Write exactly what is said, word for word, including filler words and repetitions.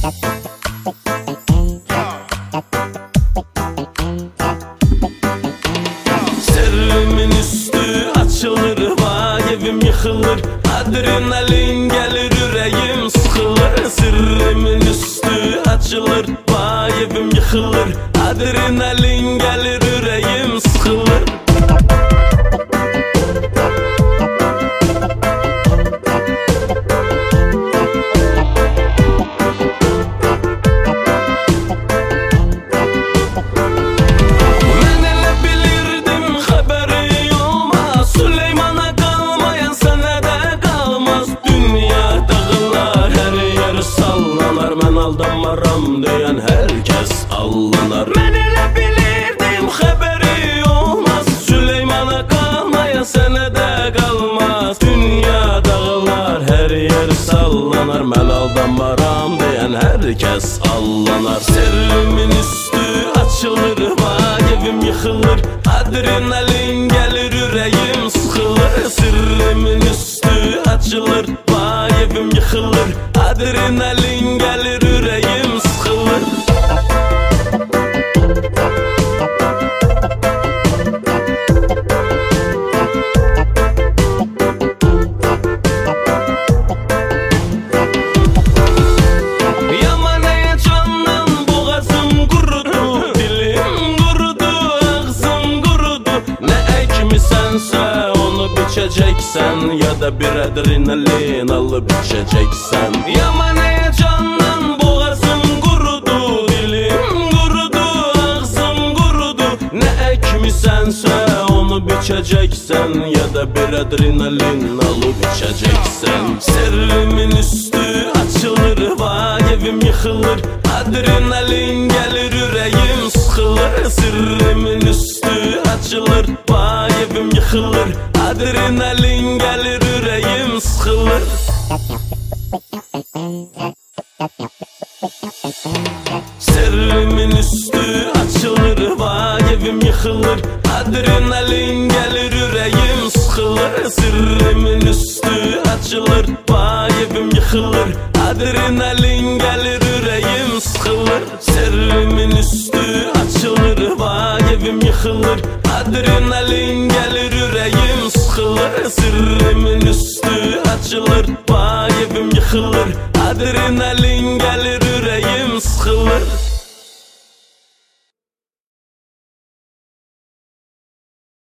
Sırrımın üstü açılır, vay evim yıkılır. Adrenalin gelir, yüreğim sıkılır. Sırrımın üstü açılır, vay evim yıkılır. Adrenalin gelir, yüreğim sıkılır. Aldanmaram diyen herkes allanar. Ben elə bilirdim, xəbəri olmaz. Süleymana qalmayan sənə də qalmaz. Dünya dağılar, hər yer sallanar. Mən aldanmaram diyen herkes allanar. Sirrimin üstü açılır, vay evim yıkılır. Adrenalin gelir, yüreğim sıkılır. Sirrimin üstü açılır, vay evim yıkılır. Adrenalin gelir, yüreğim sıkılır. Yaman heyecandan boğazım kurudu, dilim kurudu, ağzım kurudu. Ne ekmisense onu biçeceksen, ya da bir adrenalin alıp içeceksen. Yaman heyecandan boğazım kurudu, dilim kurudu, ağzım kurudu. Ne ekmisense onu biçeceksen, ya da bir adrenalin alıp içeceksen. Sirrimin üstü açılır, vay evim yıkılır. Adrenalin gelir, yüreğim sıkılır. Sirrimin üstü açılır, vay evim yıkılır. Adrenalin gelir, yüreğim sıkılır. Sirrimin üstü açılır, vay evim yıkılır. Adrenalin gelir, yüreğim sıkılır. Sirrimin üstü açılır, vay evim yıkılır. Adrenalin gelir, yüreğim sıkılır. Sirrimin üstü açılır, vay evim yıkılır. Adrenalin gelir, yüreğim sıkılır. Sirrimin üstü açılır, vay evim yıkılır. Adrenalin gelir, yüreğim sıkılır.